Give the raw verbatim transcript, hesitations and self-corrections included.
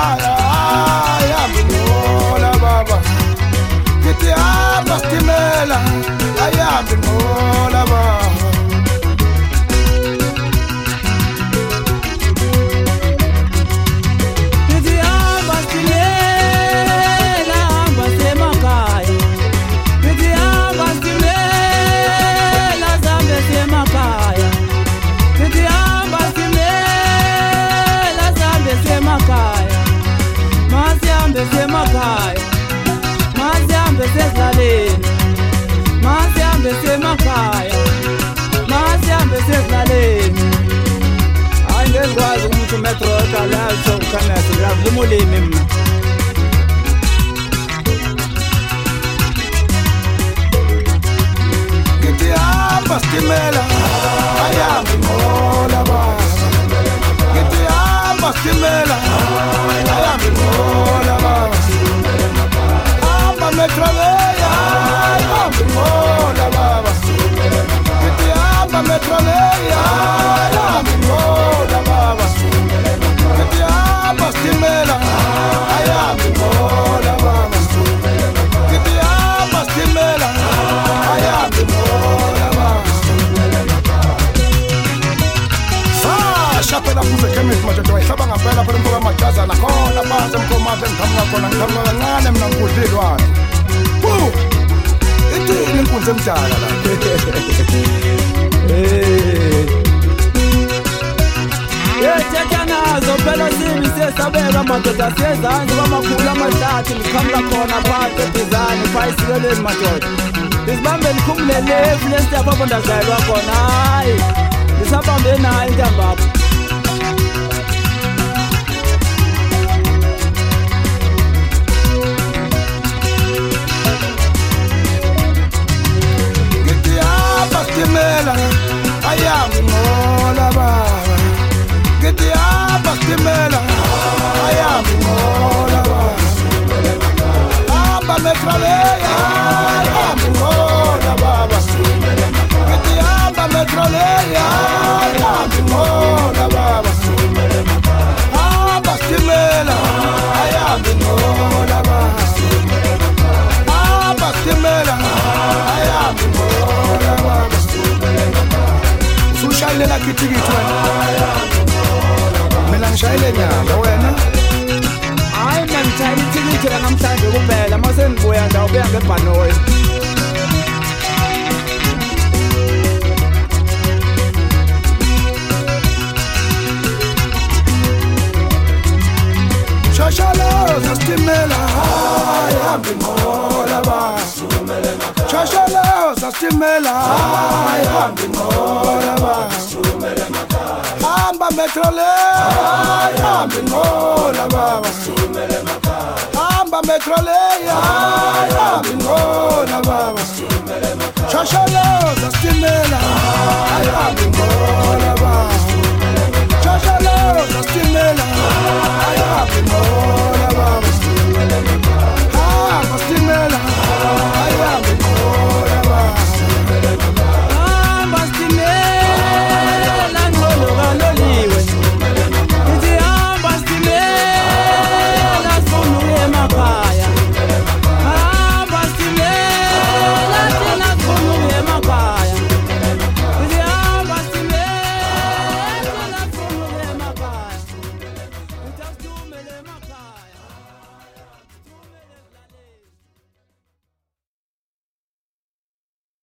ayambi ngola baba ngithi hamba sitimela ayambi ngola baba Semakhaya masihambe sezilaleni masihambe semakhaya masihambe sezilaleni hayi ngezikwazi ukuthi umetro kalaso ukhanasi ngavumulimi mina ngithi hamba sitimela ayambi ngola baba ngithi hamba sitimela ayambi ngola baba hamba metroleya ayambi ngola baba ngithi hamba metroleya ayambi ngola baba ngithi hamba sitimela ayambi ngola baba ngithi hamba sitimela ayambi ngola baba Shapela kuze chemist majodo wayihlaba ngampela phela mbuka majazana khona phansi emkomazi engithamuka khona ngithamuka kancane mina ngikudlilwane Wu Ithini inkunzi emdala la Eh Ye tshekanazo phela sibi sesabeka madoda sezansi kwamakhulu amahlathi ngikhamla khona phansi edizani phayisikeleni madoda Isibambe likhumulele efulesi yapha bondazayelwa khona hayi Isabambe nayo intambapho Sitimela ayambi ngola baba ngithi hamba sitimela ayambi ngola baba hamba metroleya ayambi ngola baba ngithi hamba metroleya ayambi ngola baba hamba sitimela ayambi ngola baba hamba sitimela ayambi ngola baba Ushayela kitikiti wena Mina ngishayele nyanga wena Hayi mina ngishayela itikiti la namhlanje kuphela mase ngibuya ndawo buya ngebhanoyi Shashaloza sitimela ayambi ngola baba Shashaloza sitimela ayambi ngola baba Hamba metroleya ayambi ngola baba Hamba metroleya ayambi ngola baba Shashaloza sitimela ayambi ngola baba